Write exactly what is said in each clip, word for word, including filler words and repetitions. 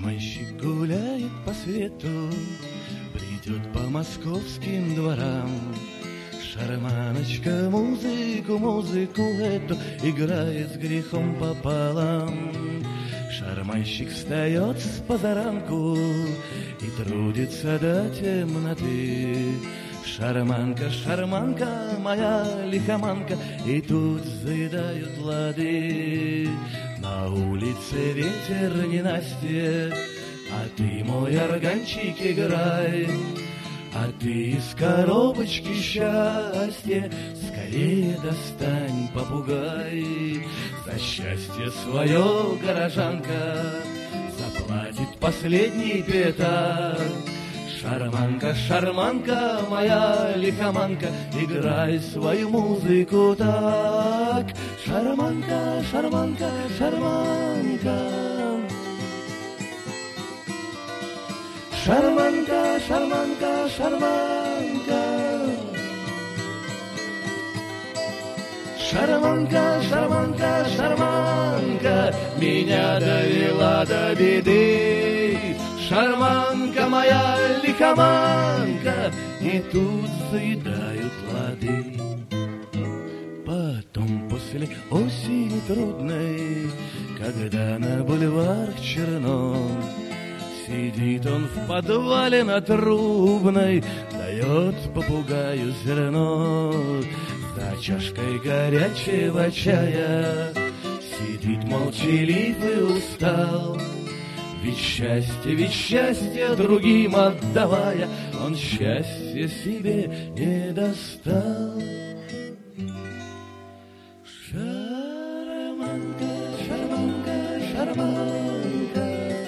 Шарманщик гуляет по свету, придет по московским дворам. Шарманочка музыку, музыку эту играет с грехом пополам. Шарманщик встает с позаранку и трудится до темноты. Шарманка, шарманка, моя лихоманка, и тут заедают лады. На улице ветер ненастье, а ты, мой органчик, играй. А ты из коробочки счастье скорее достань, попугай. За счастье свое горожанка заплатит последний пятак. Шарманка, шарманка, моя лихоманка, играй свою музыку так. Шарманка, шарманка, шарманка. Шарманка, шарманка, шарманка. Шарманка, шарманка, шарманка меня довела до беды. Шарманка, моя лихоманка, и тут заедают лады. Потом после осени трудной, когда на бульварах черно, сидит он в подвале на Трубной, дает попугаю зерно. За чашкой горячего чая сидит молчалив и устал. Ведь счастье, ведь счастье другим отдавая, он счастье себе не достал. Шарманка, шарманка, шарманка.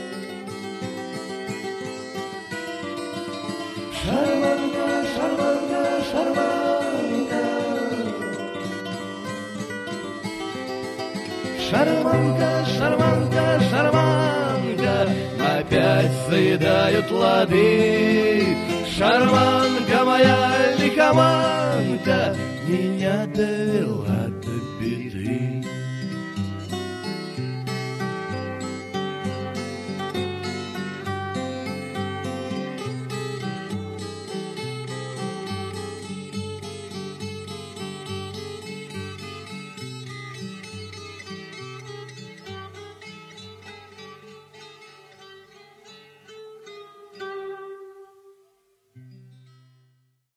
Шарманка, шарманка, шарманка. Шарманка, шарманка, шарманка, опять заедают лады. Шарманка, моя лихоманка, меня довела